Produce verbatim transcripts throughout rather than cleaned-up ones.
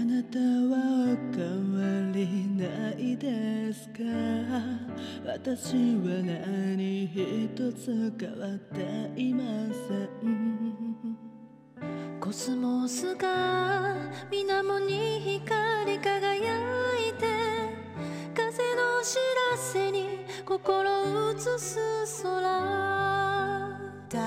なたはお変わりないですか？私は何一つ変わっていません。 コスモスが水面に光り輝いて、風の知らせに心移す空。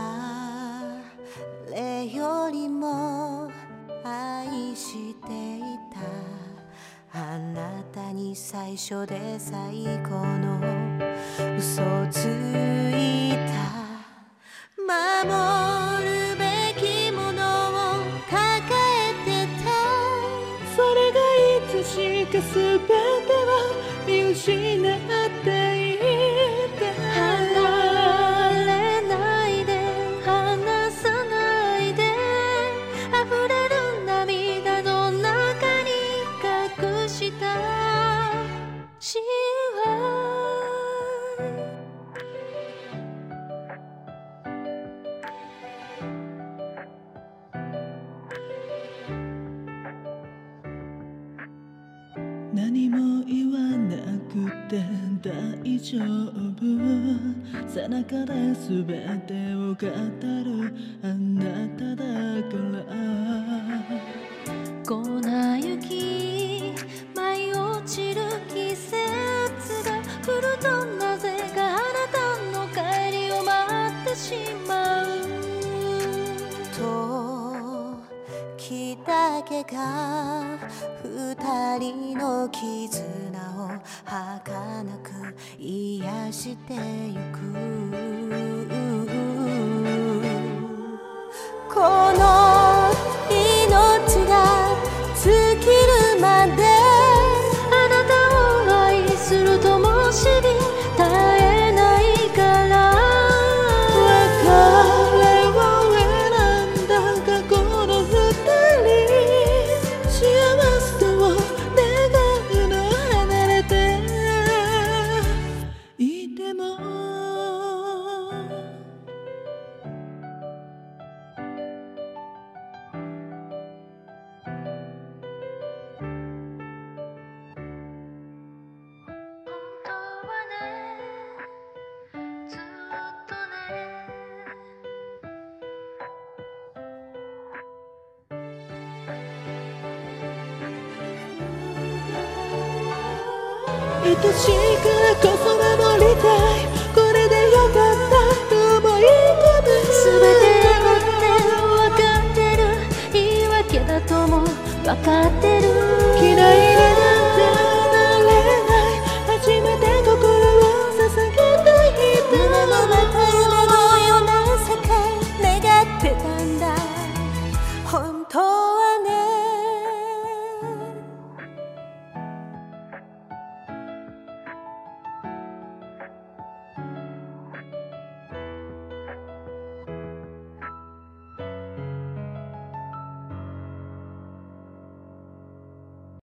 誰よりも愛していたあなたに最初で最後の嘘ついた。守るべきものを抱えてた。 それがいつしか全ては見失っていた。 離れないで離さないで、溢れる涙の中に隠した幸何も言わなくて大丈夫。背中で全てを語るあなただから。 粉雪舞い落ちる季節が降ると、なぜかあなたの帰りを待ってしまう。 時だけが二人の絆を儚く癒してゆく。この命が尽きるまであなたを愛するとも知り絶えないから。 別れを選んだ過去の二人、幸せを願うの離れていても。愛しいからこそ守りたい。これでよかったと思い込む。 全てが分かってる言い訳だとも分かって